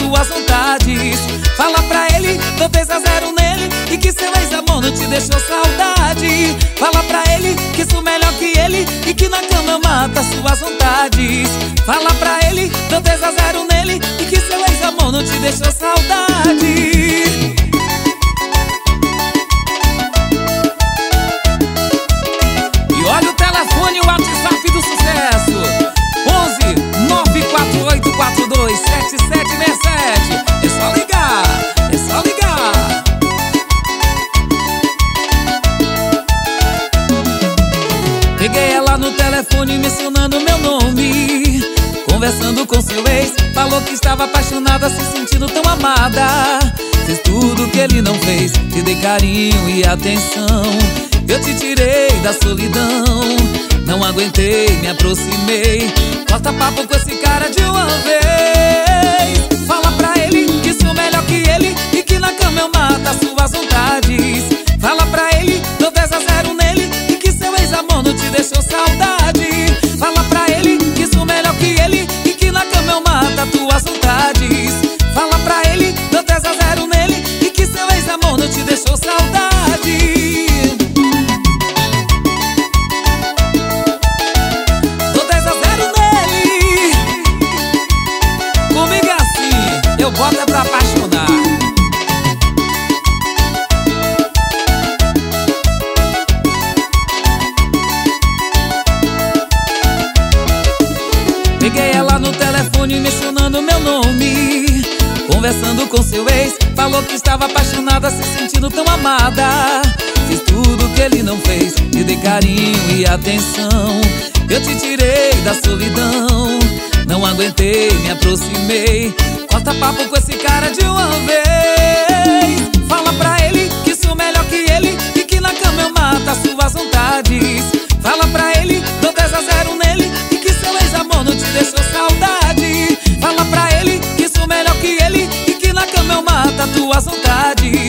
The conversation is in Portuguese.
tuas vontades. Fala pra ele, dou 3-0 nele, e que seu ex-amor não te deixou saudade. Fala pra ele que sou melhor que ele, e que na cama mata suas vontades. Fala pra ele, dou 3-0 nele, e que seu ex-amor não te deixou saudade. E olha o telefone, o WhatsApp do sucesso: 11-94842-7767. É só ligar, é só ligar. Peguei ela no telefone mencionando meu nome, conversando com seu ex. Falou que estava apaixonada, se sentindo tão amada. Fez tudo que ele não fez, te dei carinho e atenção. Eu te tirei da solidão, não aguentei, me aproximei. Corta papo com esse cara de uma vez. Fala pra ele que sou melhor que ele, e que na cama eu mato as suas vontades. Fala pra ele, dou 10-0 nele, e que seu ex-amor não te deixou saudade. Fala pra ele que sou melhor que ele, e que na cama eu mato as tuas vontades. Fala pra ele, dou 10-0 nele, e que seu ex-amor não te deixou saudade. Bota pra apaixonar. Peguei ela no telefone mencionando meu nome, conversando com seu ex. Falou que estava apaixonada, se sentindo tão amada. Fiz tudo que ele não fez, te dei carinho e atenção. Eu te tirei da solidão, não aguentei, me aproximei. Corta papo com esse cara de uma vez. Fala pra ele que sou melhor que ele, e que na cama eu mato as suas vontades. Fala pra ele, dou 10-0 nele, e que seu ex-amor não te deixou saudade. Fala pra ele que sou melhor que ele, e que na cama eu mato as tuas vontades.